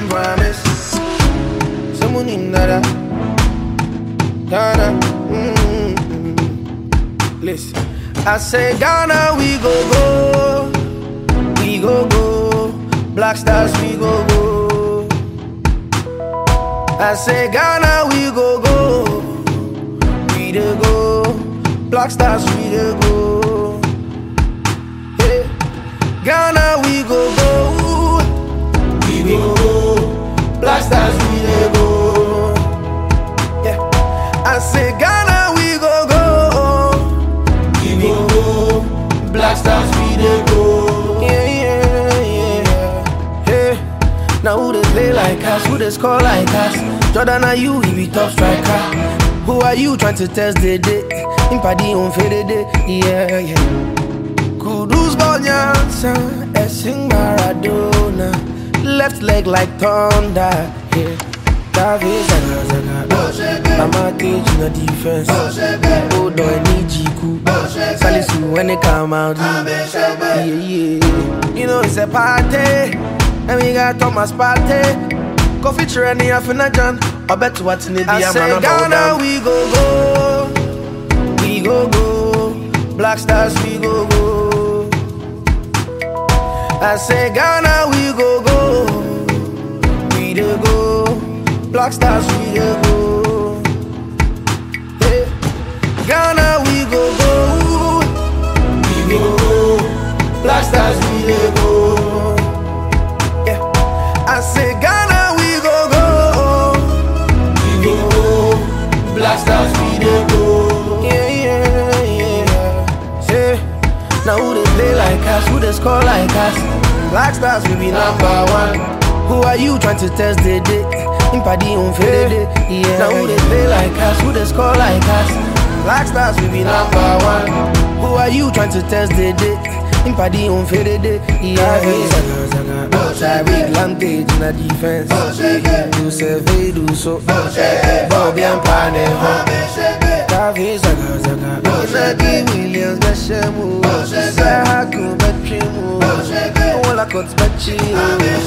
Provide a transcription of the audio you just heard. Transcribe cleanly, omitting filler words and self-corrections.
promise. Someone in that Ghana. Listen, I say Ghana, we go go, we go go. Black Stars, we go go. I say Ghana, we go go, we dey go. Black Stars, we dey go. Hey. Ghana, we go go, we go go. Black Stars, we dey go. Yeah. I say Ghana, we go go, we go go. Black Stars, we dey go. Yeah, yeah, yeah. Hey. Now who they play like us? Who they score like us? Jordan, are you? He be top striker. Who are you trying to test the day? Impadi on fade day. Yeah, yeah. Kudus Bonyansa, Essing Maradona. Left leg like thunder. Yeah. David Zaga. I'm a cage in the defense. Oh, do I need Jiku? Salisu when they come out. Yeah, yeah. You know it's a party. And we got Thomas Partey. Coffee training off in a John. I bet what's in the I say Ghana, we go go, we go go. Black Stars, we go go. I say Ghana, we go go, we dey go. Black Stars, we dey go. Hey. Ghana, we go go, we go go. Black Stars, we dey go. Yeah. I say Ghana, we go go, we go. Black Stars, we dey go. Yeah, yeah, yeah. Say, now who they play like us? Who they score like us? Black Stars, we be number one. Who are you trying to test the day? Impadi on fade day. Yeah. Now who they play like us? Who they score like us? Black Stars, we be number one. Who are you trying to test the day? Impadi on fade day. Yeah. Tyreek Lamptey in the defense. You say they do so. Bobby and Pane. David Zaga. Inadi Williams Beshemu. Sahaku Betrimu. All I cut Bechi.